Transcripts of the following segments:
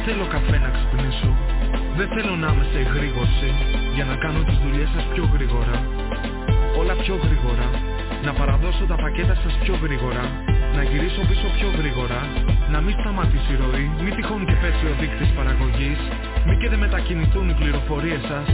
θέλω καφέ να ξυπνήσω. Δεν θέλω να είμαι σε εγρήγορση για να κάνω τις δουλειές σας πιο γρήγορα. Όλα πιο γρήγορα. Να παραδώσω τα πακέτα σας πιο γρήγορα. Να γυρίσω πίσω πιο γρήγορα. Να μην σταματήσει η ροή. Μη τυχόν και πέσει ο δείκτης παραγωγής. Μη και δεν μετακινηθούν οι πληροφορίες σας.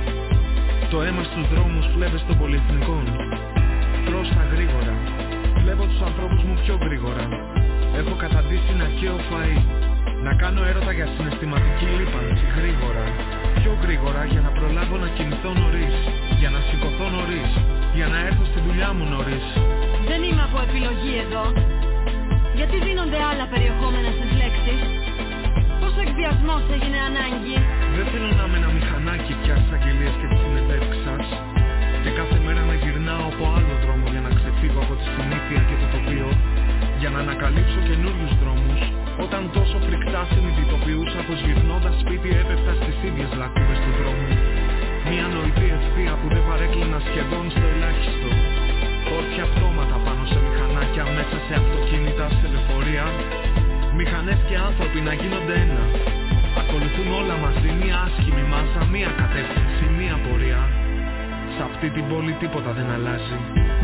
Το αίμα στους δρόμους φλέβες των πολυεθνικών. Τρώω στα γρήγορα. Βλέπω τους ανθρώπους μου πιο γρήγορα. Έχω καταντήσει να καίω φαΐ. Να κάνω έρωτα για συναισθηματική λίπανση γρήγορα. Πιο γρήγορα για να προλάβω να κινηθώ νωρίς. Για να σηκωθώ νωρίς. Για να έρθω στη δουλειά μου νωρίς. Δεν είμαι από επιλογή εδώ. Γιατί δίνονται άλλα περιεχόμενα στις λέξεις. Πώς ο εκβιασμός έγινε ανάγκη. Δεν θέλω να είμαι ένα μηχανάκι πια στις αγγελίες και τις συνεντεύξεις σας. Και κάθε μέρα να γυρνάω από άλλο δρόμο για να ξεφύγω από τη συνήθεια και το τοπίο. Για να ανακαλύψω καινούριους δρόμους. Όταν τόσο φρικτά συνειδητοποιούσα πως γυρνώντας σπίτι έπεφτα στις ίδιες λακκούβες του δρόμου. Μια νοητή ευθεία που δεν παρέκλεινα σχεδόν στο ελάχιστο. Όρθια πτώματα πάνω σε μηχανάκια, μέσα σε αυτοκίνητα, σε λεωφορεία. Μηχανές και άνθρωποι να γίνονται ένα. Ακολουθούν όλα μαζί μια άσχημη μάζα, μια κατεύθυνση, μια πορεία. Σε αυτή την πόλη τίποτα δεν αλλάζει.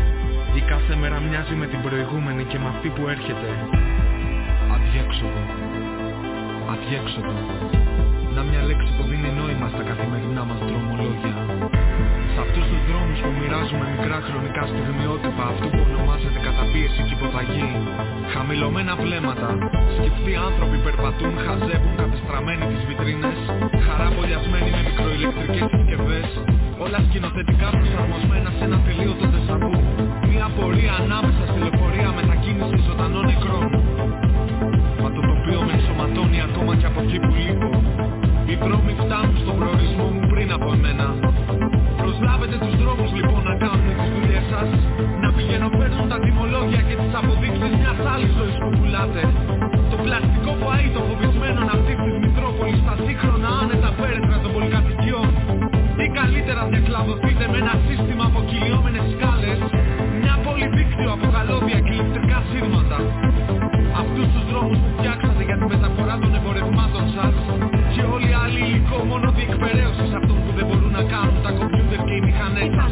Η κάθε μέρα μοιάζει με την προηγούμενη και με αυτή που έρχεται. Αδιέξοδο. Αδιέξοδο. Να μια λέξη που δίνει νόημα στα καθημερινά μας δρομολόγια. Σε αυτούς τους δρόμους που μοιράζουμε μικρά χρονικά στιγμιότυπα, αυτό που ονομάζεται καταπίεση και υποταγή. Χαμηλωμένα βλέμματα, σκεφτοί άνθρωποι περπατούν, χαζεύουν κατεστραμμένοι τις βιτρίνες. Χαρά μπολιασμένοι με μικροηλεκτρικές συσκευές. Όλα σκηνοθετικά προσαρμοσμένα σε ένα τελείωτο τεσσαβού. Μια πορεία ανάμεσα στη λεωφορεία μετακίνηση ζωντανών νεκρών. Μα το τοπίο με ενσωματώνει ακόμα και από εκεί που λείπω. Οι δρόμοι φτάνουν στον προορισμό μου πριν από εμένα. Προσλάβετε τους δρόμους λοιπόν να κάνουν τις δουλειές σας. Να πηγαίνουν τα τιμολόγια και τις αποδείξεις μιας άλλης ζωής που πουλάτε. Το πλαστικό φαΐ των φοβισμένων αυτής της Μητρόπολης στα σύγχρονα άνετα πέρετρα των πολυκατοικιών. Ή καλύτερα διακλαδωθείτε με ένα σύστημα από κυλιόμενες σκάλες. Μια πόλη δίκτυο από καλώδια και ηλεκτρικά σύρματα. Αυτούς τους δρόμους που φτιάξατε για τη μεταφορά των εμπορευμάτων σας. Και όλοι οι άλλοι υλικό μόνο διεκπαιρέωσης αυτών που δεν μπορούν να κάνουν τα κομπιούτερ και οι μηχανές σας.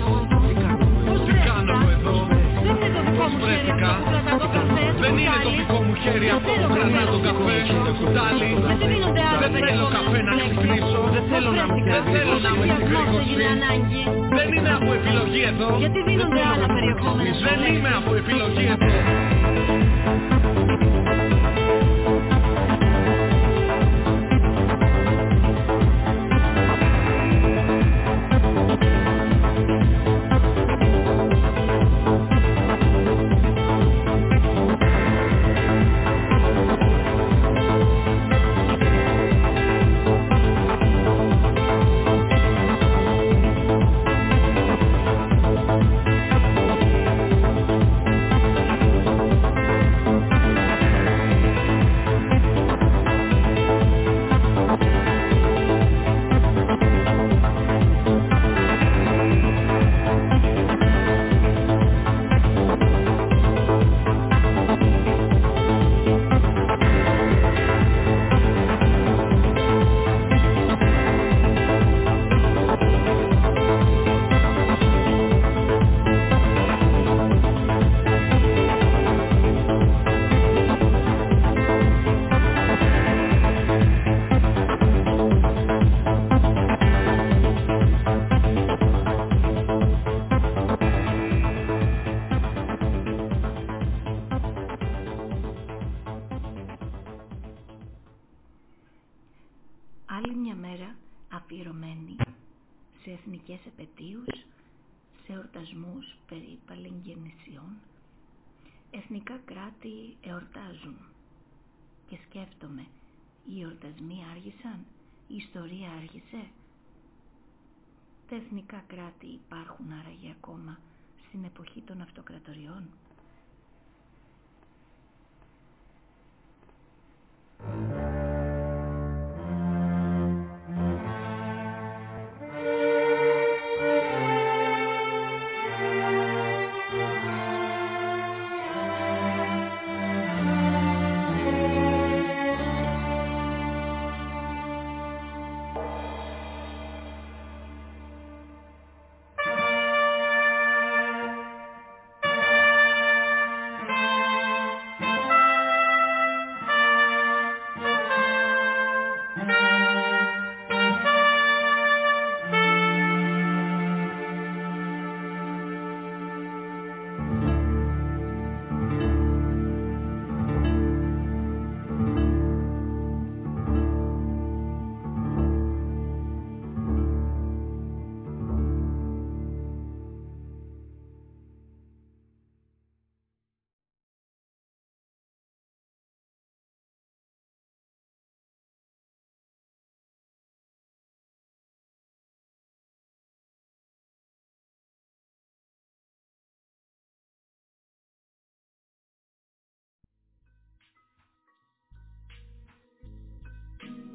Τι κάνω εδώ. Πώς βρέθηκα. Δεν είναι το δικό μου χέρι αυτό που κρατά τον καφέ. Το κουτάλι. Δεν θέλω καφέ να ξυπνήσω. Δεν θέλω να είμαι στην κρίκωση. Δεν είμαι από επιλογή εδώ. Γιατί δίνονται άλλα περιεχόμενα. Δεν είμαι από επιλογή εδώ. αφιερωμένη σε εθνικές επετείους, σε εορτασμούς περί παλεγγεννησιών. Εθνικά κράτη εορτάζουν και σκέφτομαι, οι εορτασμοί άργησαν, η ιστορία άργησε. Τα εθνικά κράτη υπάρχουν άραγε ακόμα στην εποχή των αυτοκρατοριών?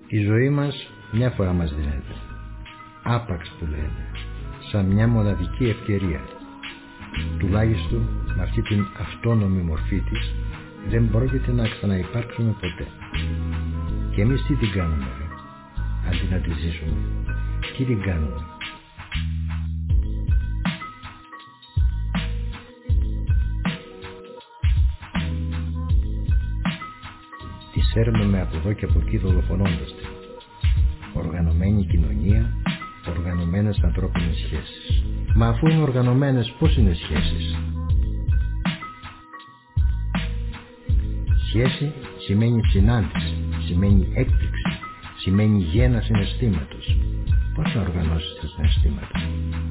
Η ζωή μας μια φορά μας δίνεται, άπαξ που λένε, σαν μια μοναδική ευκαιρία. Τουλάχιστον με αυτή την αυτόνομη μορφή της δεν πρόκειται να ξαναυπάρξουμε ποτέ. Και εμείς τι την κάνουμε, ρε? Αντί να τη ζήσουμε, τι την κάνουμε? Τη σέρνουμε από εδώ και από εκεί δολοφονώντας την. Οργανωμένη κοινωνία, οργανωμένες ανθρώπινες σχέσεις. Μα αφού είναι οργανωμένες, πώς είναι σχέσεις? Σχέση σημαίνει συνάντηση, σημαίνει έκπληξη, σημαίνει γέννα συναισθήματος. Πώς να οργανώσεις τα συναισθήματα?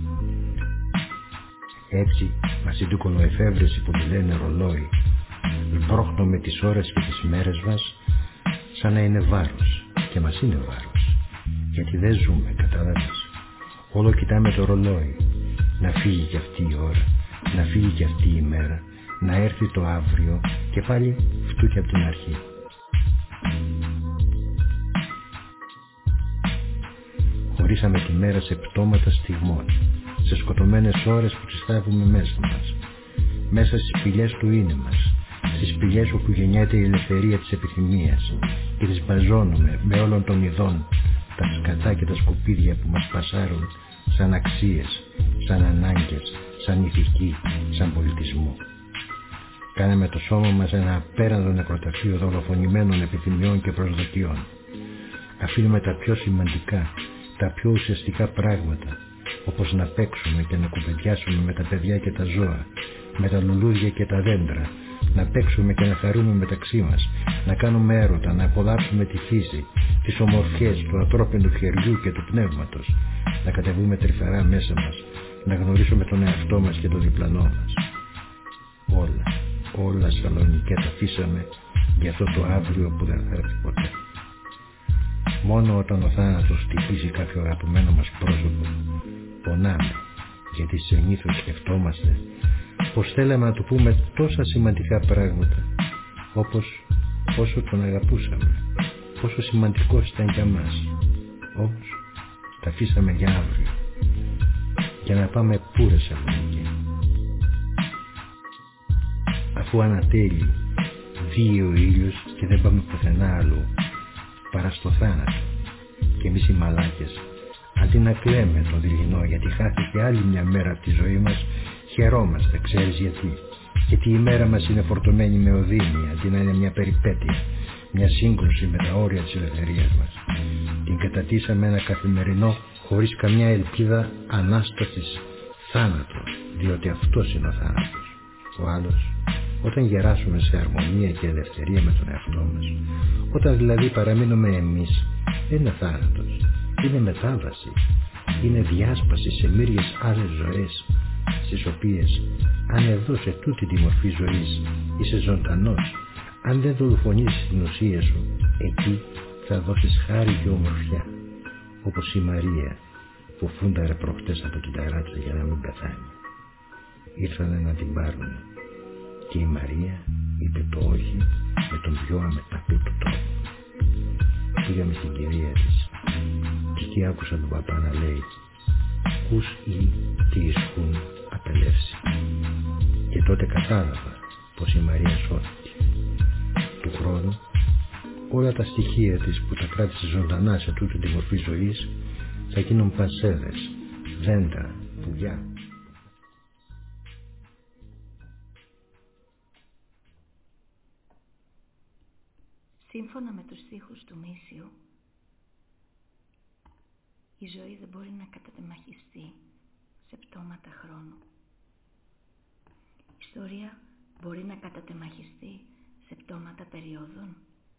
Έτσι, μαζί του κολοεφεύρεση που τη λένε ρολόι, σπρώχνουμε τις ώρες και τις μέρες μας σαν να είναι βάρος. Και μας είναι βάρος, γιατί δεν ζούμε, κατάλαβες? Όλο κοιτάμε το ρολόι, να φύγει κι αυτή η ώρα, να φύγει κι αυτή η μέρα, να έρθει το αύριο και πάλι φτούκι από την αρχή. Χωρίσαμε τη μέρα σε πτώματα στιγμών, σε σκοτωμένες ώρες που τις θάβουμε μέσα μας, μέσα στις σπηλιές του είναι μας, στις σπηλιές όπου γεννιέται η ελευθερία της επιθυμίας, και τις μπαζώνουμε με όλων των ειδών τα σκατά και τα σκουπίδια που μας πασάρουν σαν αξίες, σαν ανάγκες, σαν ηθική, σαν πολιτισμό. Κάναμε το σώμα μας ένα απέραντο νεκροταφείο δολοφονημένων επιθυμιών και προσδοκιών. Αφήνουμε τα πιο σημαντικά, τα πιο ουσιαστικά πράγματα, όπως να παίξουμε και να κουβεντιάσουμε με τα παιδιά και τα ζώα, με τα λουλούδια και τα δέντρα, να παίξουμε και να χαρούμε μεταξύ μας, να κάνουμε έρωτα, να απολαύσουμε τη φύση, τις ομορφιές του ανθρώπινου χεριού και του πνεύματος, να κατεβούμε τρυφερά μέσα μας, να γνωρίσουμε τον εαυτό μας και τον διπλανό μας. Όλα Σαλονικέ τα αφήσαμε για αυτό το αύριο που δεν θα έρθει ποτέ. Μόνο όταν ο θάνατος χτυπήσει κάποιο αγαπημένο μας πρόσωπο, πονάμε, γιατί συνήθως σκεφτόμαστε πως θέλαμε να του πούμε τόσα σημαντικά πράγματα, όπως πόσο τον αγαπούσαμε, πόσο σημαντικός ήταν για μας. Όμως τα αφήσαμε για αύριο, για να πάμε πού, ρε Σαλονίκη? Αφού ανατέλει βύει ο ήλιος και δεν πάμε πουθενά αλλού παρά στο θάνατο, και εμείς οι μαλάκες, αντί να κλαίμε τον δειλινό γιατί χάθηκε άλλη μια μέρα από τη ζωή μας, χαιρόμαστε. Ξέρεις γιατί? Γιατί η μέρα μας είναι φορτωμένη με οδύνη, αντί να είναι μια περιπέτεια, μια σύγκρουση με τα όρια της ελευθερίας μας. Την κατατήσαμε ένα καθημερινό, χωρίς καμιά ελπίδα ανάστασης θάνατο, διότι αυτός είναι ο θάνατος. Ο άλλος, όταν γεράσουμε σε αρμονία και ελευθερία με τον εαυτό μας, όταν δηλαδή παραμείνουμε εμείς, δεν είναι θάνατος, είναι μετάβαση, είναι διάσπαση σε μύριες άλλες ζωές, στις οποίες, αν εδώ σε τούτη τη μορφή ζωής είσαι ζωντανός, αν δεν δολοφονήσεις την ουσία σου, εκεί θα δώσεις χάρη και ομορφιά, όπως η Μαρία που φούνταρε προχτές από την ταράτσα για να μην πεθάνει. Ήρθανε να την πάρουν και η Μαρία είπε το όχι με τον πιο αμετάκλητο τρόπο. Πήγαμε στην κυρία της και εκεί άκουσα τον παπά να λέει «Ους ή τι ισχούν απελεύσει». Και τότε κατάλαβα πως η Μαρία σώθηκε. Του χρόνου όλα τα στοιχεία της που τα κράτησε ζωντανά σε τούτη τη μορφή ζωής θα γίνουν πασέδες, δέντρα, πουλιά. Σύμφωνα με τους στίχους του Μίσιου, η ζωή δεν μπορεί να κατατεμαχιστεί σε πτώματα χρόνου. Η ιστορία μπορεί να κατατεμαχιστεί σε πτώματα περιόδων.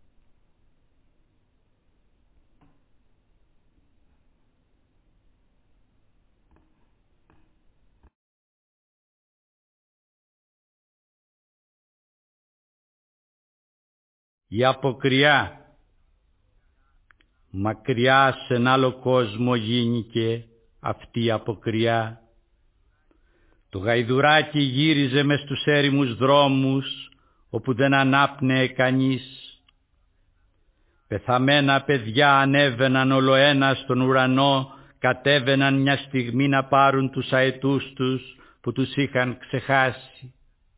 Η αποκριά. Μακριά σε ένα άλλο κόσμο γίνηκε αυτή η αποκριά. Το γαϊδουράκι γύριζε μες στους έρημους δρόμους όπου δεν ανάπνεε κανείς. Πεθαμένα παιδιά ανέβαιναν ολοένα στον ουρανό, κατέβαιναν μια στιγμή να πάρουν τους αετούς τους που τους είχαν ξεχάσει.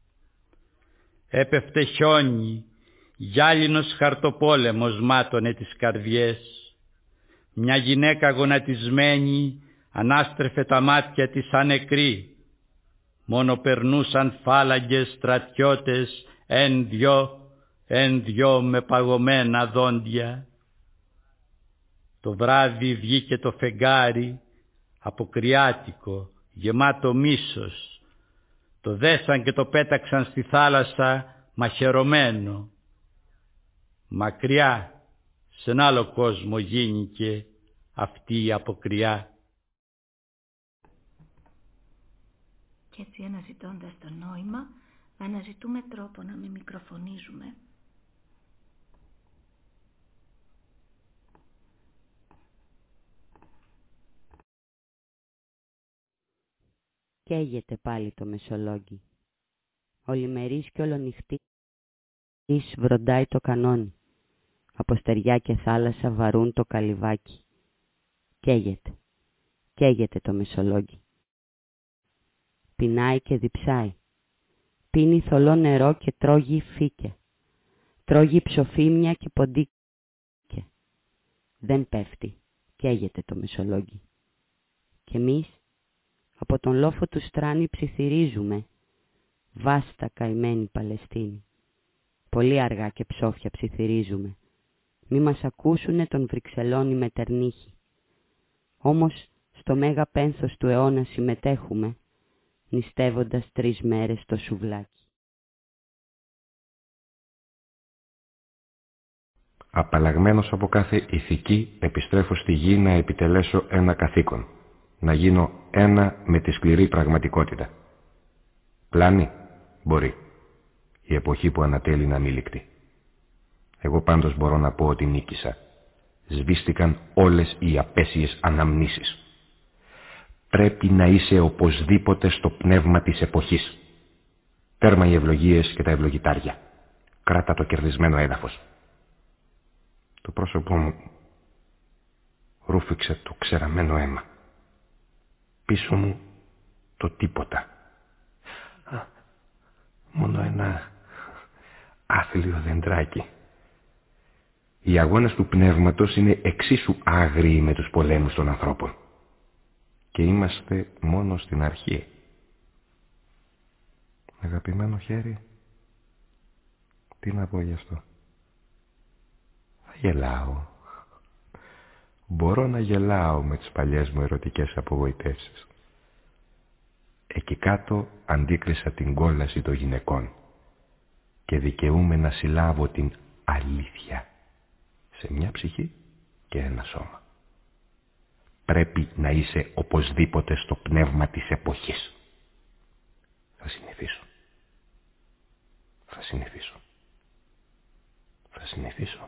Έπεφτε χιόνι, γυάλινος χαρτοπόλεμος μάτωνε τις καρδιές. Μια γυναίκα γονατισμένη ανάστρεφε τα μάτια της σαν νεκρή. Μόνο περνούσαν φάλαγγες στρατιώτες εν δυο με παγωμένα δόντια. Το βράδυ βγήκε το φεγγάρι, αποκριάτικο, γεμάτο μίσος. Το δέσαν και το πέταξαν στη θάλασσα μαχαιρωμένο. Μακριά, σε ένα άλλο κόσμο γίνηκε αυτή η αποκριά. Κι έτσι αναζητώντας το νόημα, αναζητούμε τρόπο να μην μικροφωνίζουμε. Καίγεται πάλι το Μεσολόγγι. Ολημερής και ολονυχτής βροντάει το κανόνι. Από στεριά και θάλασσα βαρούν το καλυβάκι. Καίγεται το Μεσολόγγι. Πεινάει και διψάει. Πίνει θολό νερό και τρώγει φύκια. Τρώγει ψοφίμια και ποντίκια. Δεν πέφτει. Καίγεται το Μεσολόγγι. Κι εμείς από τον λόφο του Στράνη ψιθυρίζουμε. Βάστα καημένη Παλαιστίνη. Πολύ αργά και ψόφια ψιθυρίζουμε. Μη μας ακούσουνε των Βρυξελών οι μετερνύχοι. Όμως στο μέγα πένθος του αιώνα συμμετέχουμε, νηστεύοντας 3 μέρες στο σουβλάκι. Απαλλαγμένος από κάθε ηθική, επιστρέφω στη γη να επιτελέσω ένα καθήκον. Να γίνω ένα με τη σκληρή πραγματικότητα. Πλάνη, μπορεί. Η εποχή που ανατέλει να μην ληκτεί. Εγώ πάντως μπορώ να πω ότι νίκησα. Σβήστηκαν όλες οι απέσιες αναμνήσεις. Πρέπει να είσαι οπωσδήποτε στο πνεύμα της εποχής. Τέρμα οι ευλογίες και τα ευλογητάρια. Κράτα το κερδισμένο έδαφος. Το πρόσωπό μου ρούφηξε το ξεραμένο αίμα. Πίσω μου το τίποτα. Μόνο ένα άθλιο δεντράκι. Οι αγώνες του πνεύματος είναι εξίσου άγριοι με τους πολέμους των ανθρώπων. Και είμαστε μόνο στην αρχή. Αγαπημένο χέρι, τι να πω γι' αυτό. Θα γελάω. Μπορώ να γελάω με τις παλιές μου ερωτικές απογοητεύσεις. Εκεί κάτω αντίκρισα την κόλαση των γυναικών και δικαιούμαι να συλλάβω την αλήθεια σε μια ψυχή και ένα σώμα. Πρέπει να είσαι οπωσδήποτε στο πνεύμα της εποχής. Θα συνηθίσω. Θα συνηθίσω. Θα συνηθίσω.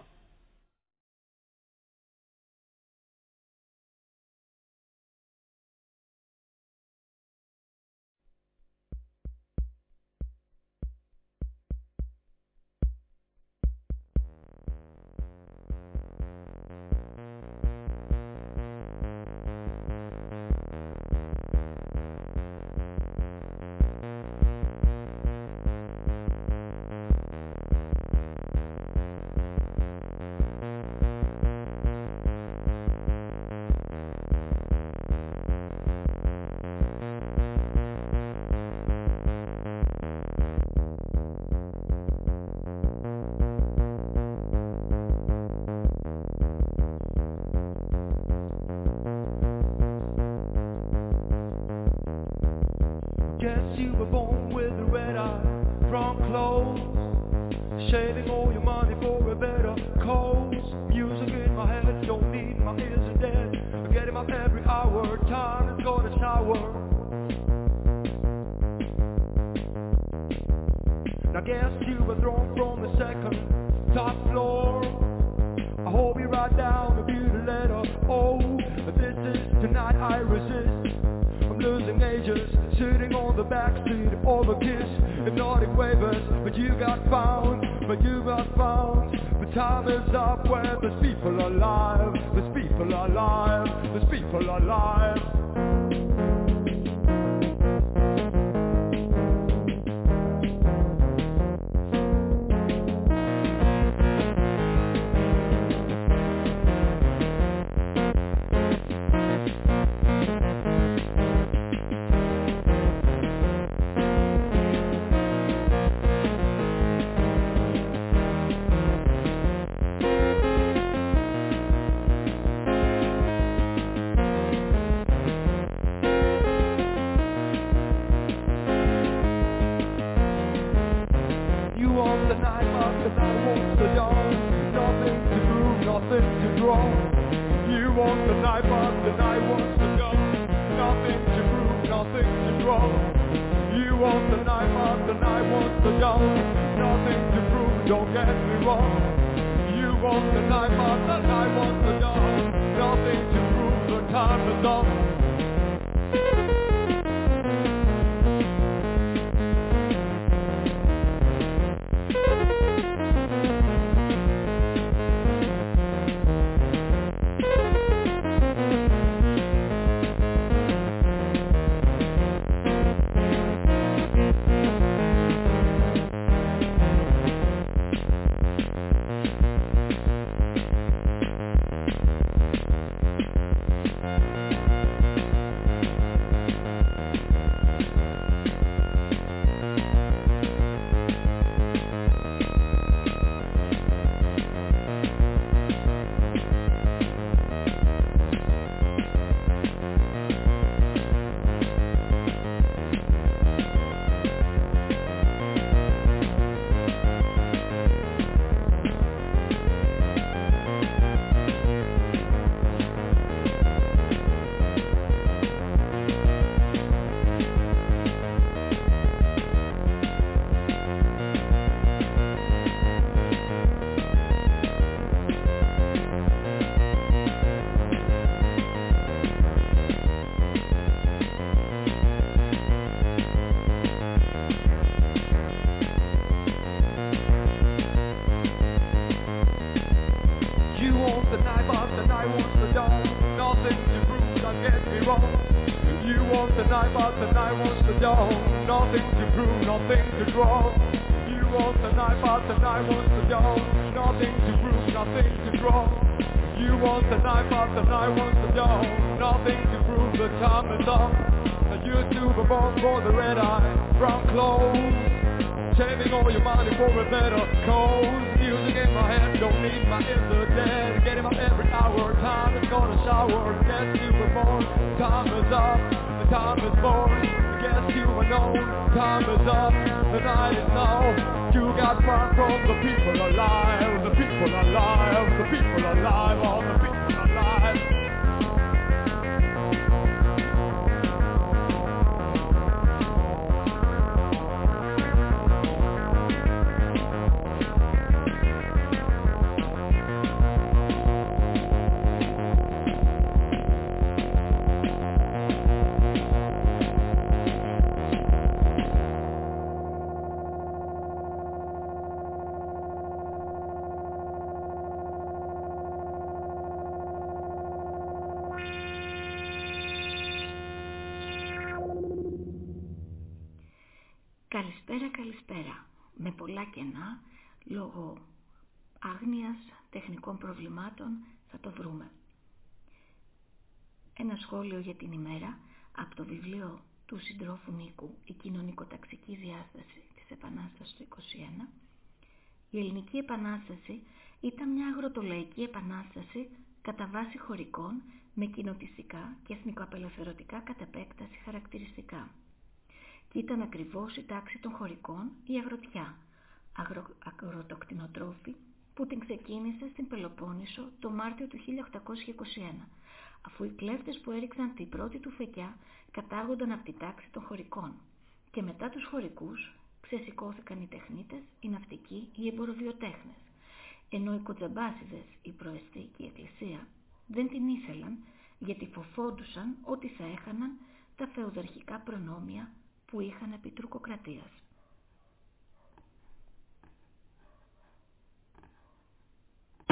But you got found, but time time is up where there's people alive, there's people alive, there's people alive. Καλησπέρα. Με πολλά κενά, λόγω άγνοιας, τεχνικών προβλημάτων, θα το βρούμε. Ένα σχόλιο για την ημέρα από το βιβλίο του συντρόφου Νίκου «Η κοινωνικοταξική διάσταση της Επανάστασης του 1921». Η Ελληνική Επανάσταση ήταν μια αγροτολαϊκή επανάσταση κατά βάση χωρικών με κοινοτιστικά και εθνικοαπελευθερωτικά κατ' επέκταση χαρακτηριστικά. Και ήταν ακριβώς η τάξη των χωρικών, η αγροτιά, αγροτοκτηνοτρόφοι, που την ξεκίνησε στην Πελοπόννησο το Μάρτιο του 1821, αφού οι κλέφτες που έριξαν την πρώτη του φεκιά κατάγονταν από τη τάξη των χωρικών, και μετά τους χωρικούς ξεσηκώθηκαν οι τεχνίτες, οι ναυτικοί, οι εμποροβιοτέχνες, ενώ οι κοτζαμπάσιδες, η προεστή και η εκκλησία δεν την ήθελαν, γιατί φοβόντουσαν ότι θα έχαναν τα φεουδαρχικά προνόμια που είχαν επί τουρκοκρατίας.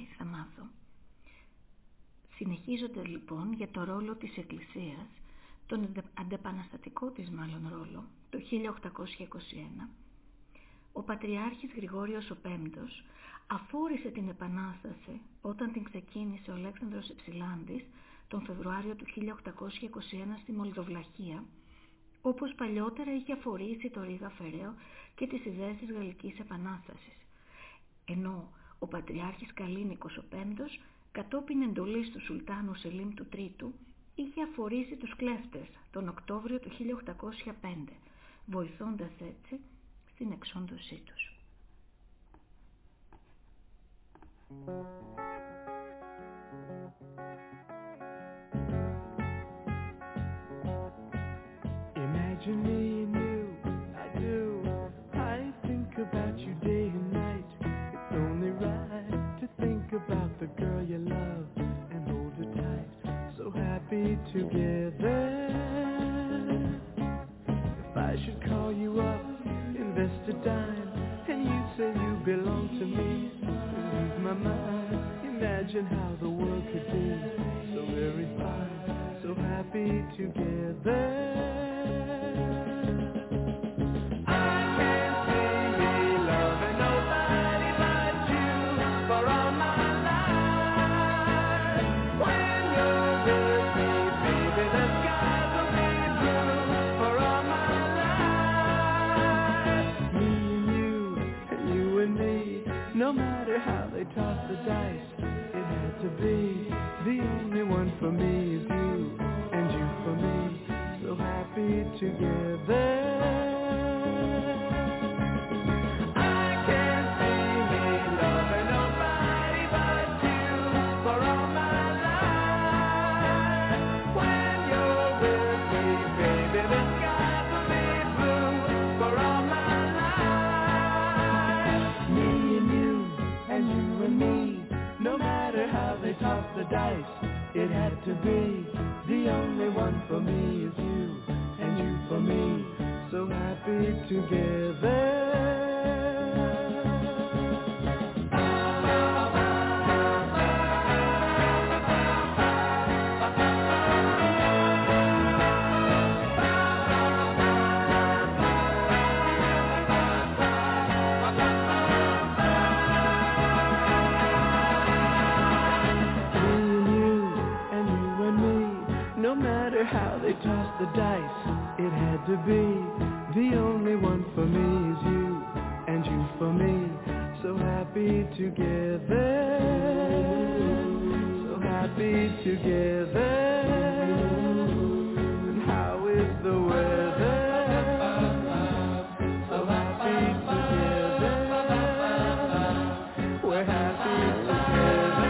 θα μάθω. Συνεχίζοντας λοιπόν για το ρόλο της Εκκλησίας, τον αντεπαναστατικό της μάλλον ρόλο, το 1821, ο Πατριάρχης Γρηγόριος ο Πέμπτος αφόρησε την Επανάσταση όταν την ξεκίνησε ο Αλέξανδρος Υψηλάντης τον Φεβρουάριο του 1821 στη Μολδοβλαχία, όπως παλιότερα είχε αφορήσει το Ρήγα Φεραίο και τις ιδέες της Γαλλικής Επανάστασης. Ενώ ο Πατριάρχης Καλίνικος ο Πέμπτος, κατόπιν εντολής του Σουλτάνου Σελίμ του Τρίτου, είχε αφορήσει τους κλέφτες τον Οκτώβριο του 1805, βοηθώντας έτσι στην εξόντωσή τους. Imagine me and you, I do. I think about you day and night. It's only right to think about the girl you love and hold her tight. So happy together. If I should call you up, invest a dime, and you say you belong to me, lose my mind. Imagine how the world could be so very fine, so happy together. No matter how they toss the dice, it had to be. The only one for me is you, and you for me, so happy together. I can't see me loving nobody but you for all my life. When you're with me, baby, the skies will be blue for all my life. Me and you and me, no matter how they toss the dice, it had to be. The only one for me is you, and you for me, so happy together. How they toss the dice, it had to be. The only one for me is you, and you for me, so happy together, so happy together. And how is the weather? So happy together, we're happy together.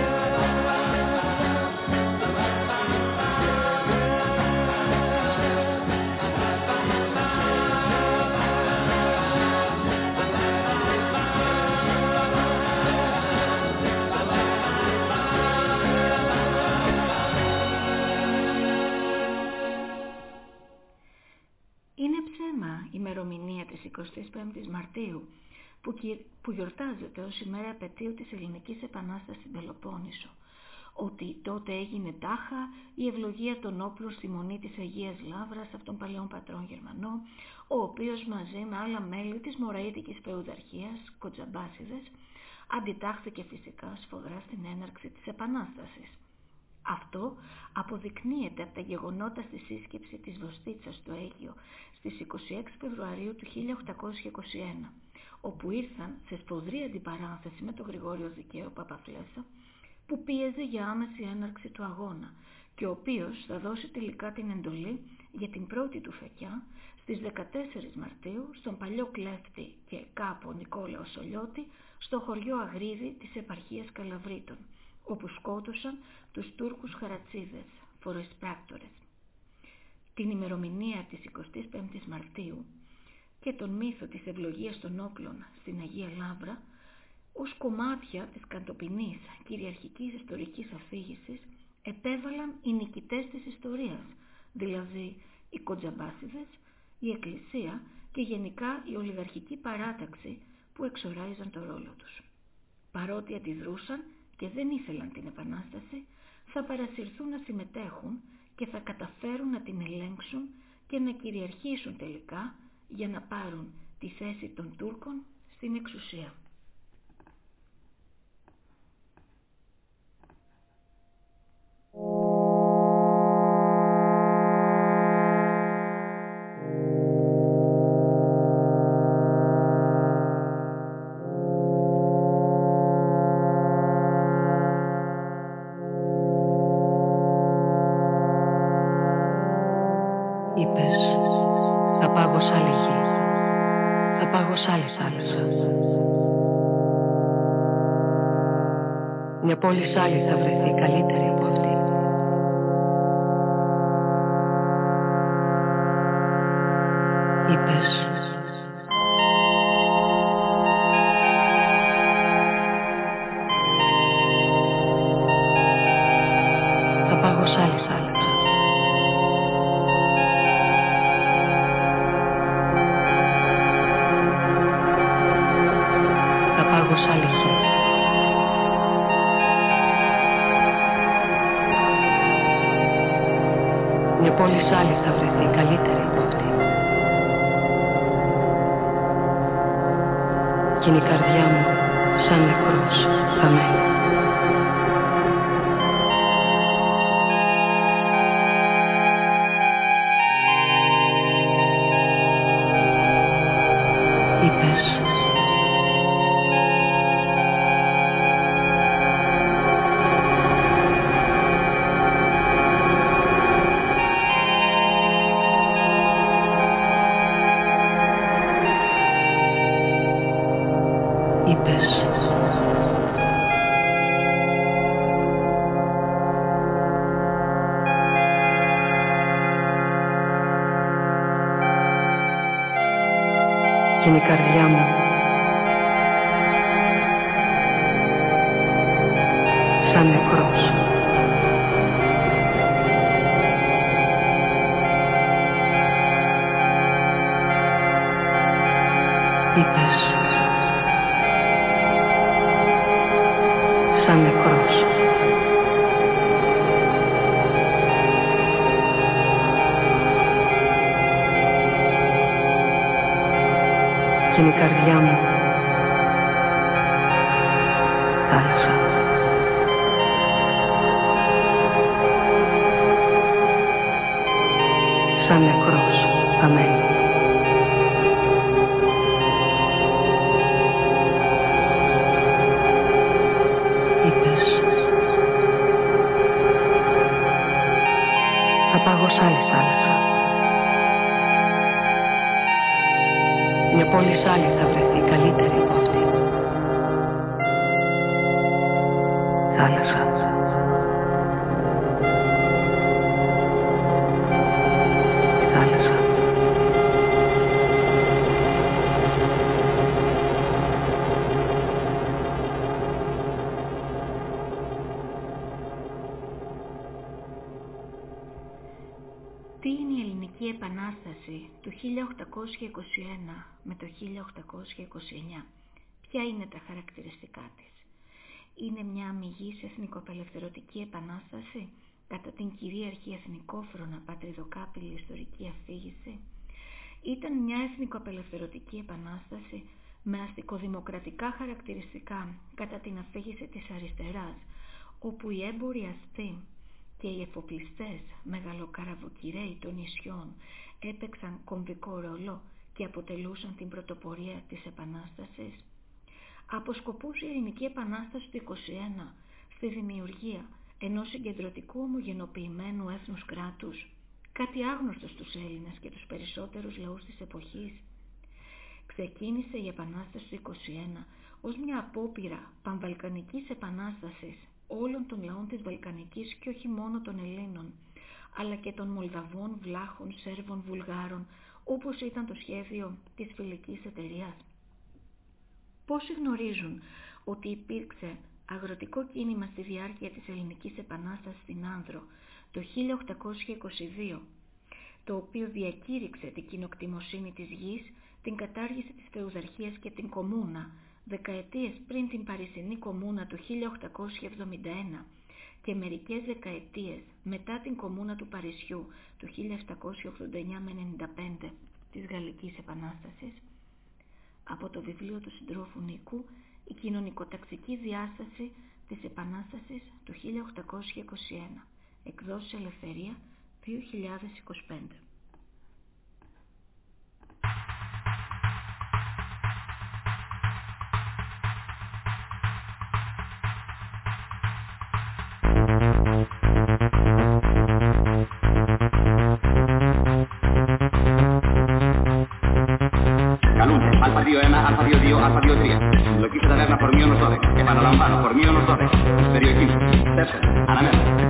Ημερομηνία της 25ης Μαρτίου που γιορτάζεται ως ημέρα επετείου της Ελληνικής Επανάστασης στην Πελοπόννησο, ότι τότε έγινε τάχα η ευλογία των όπλων στη Μονή της Αγίας Λαύρας από τον παλαιόν πατρόν Γερμανό, ο οποίος μαζί με άλλα μέλη της Μωραΐτικης Φεουδαρχίας, Κοτζαμπάσιδες, αντιτάχθηκε φυσικά σφοδρά στην έναρξη της Επανάστασης. Αυτό αποδεικνύεται από τα γεγονότα στη σύσκεψη της Βοστίτσας στο Αίγιο στις 26 Φεβρουαρίου του 1821, όπου ήρθαν σε σφοδρή αντιπαράθεση με τον Γρηγόριο Δικαίο Παπαφλέσσα, που πίεζε για άμεση έναρξη του αγώνα και ο οποίος θα δώσει τελικά την εντολή για την πρώτη του φεκιά στις 14 Μαρτίου στον παλιό κλέφτη και κάπου Νικόλαο Σολιώτη στο χωριό Αγρίδι της επαρχίας Καλαβρίτων, όπου σκότωσαν τους Τούρκους χαρατσίδες, φοροεισπράκτορες. Την ημερομηνία της 25ης Μαρτίου και τον μύθο της ευλογίας των όπλων στην Αγία Λαύρα ως κομμάτια της καντοπινής κυριαρχικής ιστορικής αφήγησης επέβαλαν οι νικητές της ιστορίας, δηλαδή οι Κοτζαμπάσιδες, η Εκκλησία και γενικά η ολιγαρχική παράταξη που εξοράιζαν το ρόλο τους. Παρότι αντιδρούσαν και δεν ήθελαν την Επανάσταση, θα παρασυρθούν να συμμετέχουν και θα καταφέρουν να την ελέγξουν και να κυριαρχήσουν τελικά για να πάρουν τη θέση των Τούρκων στην εξουσία. Είπες, θα πάγω σ' άλλη γη, θα πάγω σ' άλλη θάλασσα. Μια πόλη σ' άλλη θα βρεθεί καλύτερη από αυτή. Είπες, θα πάγω σ' άλλη θάλασσα. Σ' άλλη γη. Μια πόλη σ' άλλη θα βρεθεί καλύτερη από αυτή. Κι είναι η καρδιά μου σαν νεκρός χαμένη. Είπες, κι είναι η καρδιά μου σαν νεκρός. Είπες, σαν νεκρός. Κι είναι η καρδιά μου θάλασσα. Σαν νεκρός χαμένη. Είπες, θα πάγω σ' άλλη θάλασσα. Μια πόλη σ' άλλη θα βρεθεί καλύτερη από αυτή. Θάλασσα. Θάλασσα. Τι είναι η Ελληνική Επανάσταση του 1821 με το 1829? Ποια είναι τα χαρακτηριστικά της? Είναι μια αμιγής εθνικοαπελευθερωτική επανάσταση κατά την κυρίαρχη εθνικόφρονα πατριδοκάπηλη ιστορική αφήγηση? Ήταν μια εθνικοαπελευθερωτική επανάσταση με αστικοδημοκρατικά χαρακτηριστικά κατά την αφήγηση της αριστεράς, όπου οι έμποροι αστεί και οι εφοπλιστές μεγαλοκαραβοκυρέοι των νησιών έπαιξαν κομβικό ρόλο και αποτελούσαν την πρωτοπορία της Επανάστασης? Αποσκοπούσε η Ελληνική Επανάσταση του 1921 στη δημιουργία ενός συγκεντρωτικού ομογενοποιημένου έθνους κράτους, κάτι άγνωστο στους Έλληνες και τους περισσότερους λαούς της εποχής? Ξεκίνησε η Επανάσταση του 1921 ως μια απόπειρα πανβαλκανικής επανάστασης όλων των λαών της Βαλκανικής και όχι μόνο των Ελλήνων, αλλά και των Μολδαβών, Βλάχων, Σέρβων, Βουλγάρων, όπως ήταν το σχέδιο της Φιλικής Εταιρείας. Πόσοι γνωρίζουν ότι υπήρξε αγροτικό κίνημα στη διάρκεια της Ελληνικής Επανάστασης στην Άνδρο το 1822, το οποίο διακήρυξε την κοινοκτημοσύνη της γης, την κατάργηση της φεουδαρχίας και την κομμούνα, δεκαετίες πριν την Παρισινή Κομμούνα του 1871 και μερικές δεκαετίες μετά την Κομμούνα του Παρισιού του 1789 με 95 της Γαλλικής Επανάστασης, από το βιβλίο του συντρόφου Νίκου «Η κοινωνικοταξική διάσταση της Επανάστασης του 1821», εκδόσεις Ελευθερία 2025. Καλούνται Α21, Α22, Α23. Συλλογή σε ταβέρνα Φορμίωνος 12. Επαναλαμβάνω, Φορμίωνος 12. Περιοχή μου. Στέψτε, αναμένω.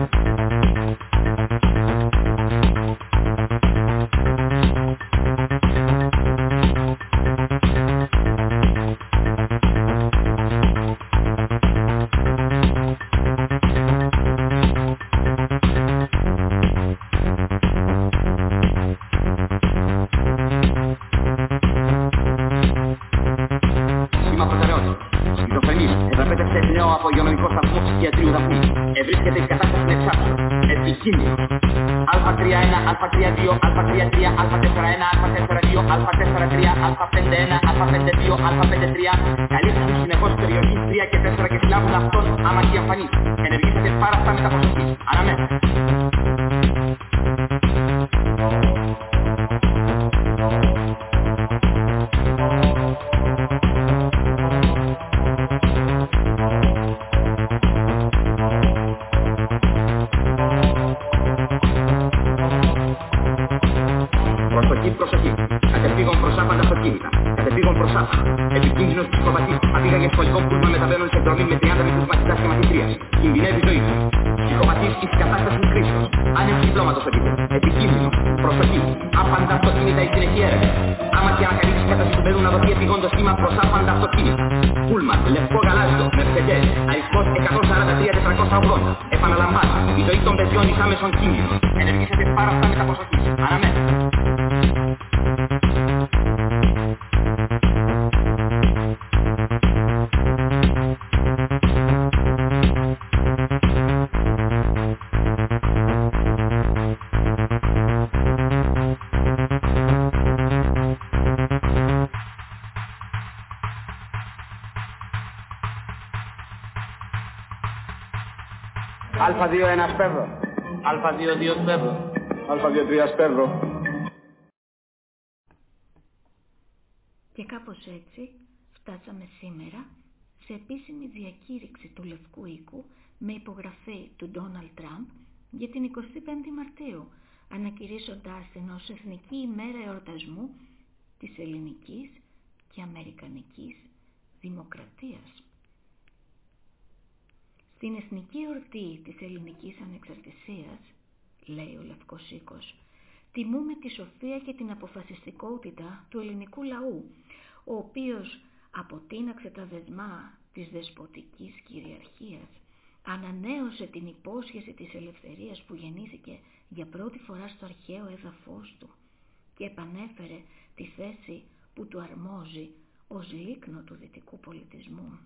Απογειομενικό σταθμό ψυχιατρίου δαφνή. Ευρίσκεται η κατάσταση με εξάψεω. Επικίνδυνο. Α31, Α32, Α33, Α41, Α42, Α43, Α51, Α52, Α53. Καλύπτουν συνεχώς περιοχή 3 και 4 και συλλάβουν αυτόν άμα και εμφανείς. Ενεργήσετε πάρα αυτά με τα προσοχής. Αναμένω. Προσοχή. Κατευθύγων προς άπαντα αυτοκίνητα. Κατευθύγων προς άπαντα. Επικίνδυνος ψυχοπαθής. Απήγαγε σχολικό πούλμα μεταβαίνουν σε εκδρομή με 30 μικρούς μαθητάς και μαθητρίας. Κινδυνεύει η ζωή του. Ψυχοπαθής εις κατάσταση κρίσεως. Άνευ διπλώματος επίπεδο. Επικίνδυνο. Προσοχή. Άπαντα αυτοκίνητα η συνεχή έρευνα. Άμα και ανακαλύψει κατάσταση του μπαίνουν να δοθεί επιγόντως σήμα προς άπαντα αυτοκίνητα. Πούλμαν, λευκό γαλάζιο, Mercedes, αριθμός 143-480. Επαναλαμβάνω. Η ζωή των παιδιών εις άμεσον κίνδυνο. Ενεργήσετε πάρα αυτά με τα προσοχή. Αναμένω. Α21 σπέβδο. Α22 σπέβδο. Α23 σπέβδο. Και κάπως έτσι φτάσαμε σήμερα σε επίσημη διακήρυξη του Λευκού Οίκου με υπογραφή του Ντόναλντ Τραμπ για την 25η Μαρτίου, ανακηρύσσοντάς την ως Εθνική ημέρα εορτασμού της ελληνικής και αμερικανικής δημοκρατίας. Στην εθνική εορτή της ελληνικής ανεξαρτησίας, λέει ο Λευκός Οίκος, τιμούμε τη σοφία και την αποφασιστικότητα του ελληνικού λαού, ο οποίος αποτείναξε τα δεσμά της δεσποτικής κυριαρχίας, ανανέωσε την υπόσχεση της ελευθερίας που γεννήθηκε για πρώτη φορά στο αρχαίο έδαφος του και επανέφερε τη θέση που του αρμόζει ως λίκνο του δυτικού πολιτισμού.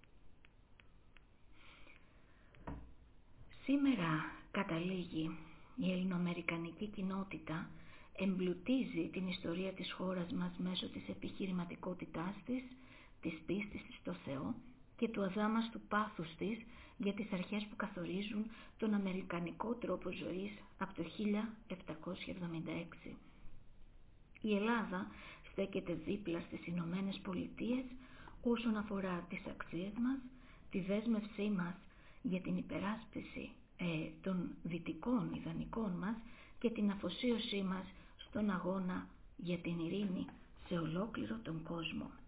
Σήμερα καταλήγει η ελληνοαμερικανική κοινότητα, εμπλουτίζει την ιστορία της χώρας μας μέσω της επιχειρηματικότητάς της πίστης της στο Θεό και του αδάμαστου πάθους της για τις αρχές που καθορίζουν τον αμερικανικό τρόπο ζωής από το 1776. Η Ελλάδα στέκεται δίπλα στις Ηνωμένες Πολιτείες όσον αφορά τις αξίες μας, τη δέσμευσή μας για την υπεράσπιση των δυτικών ιδανικών μας και την αφοσίωσή μας στον αγώνα για την ειρήνη σε ολόκληρο τον κόσμο.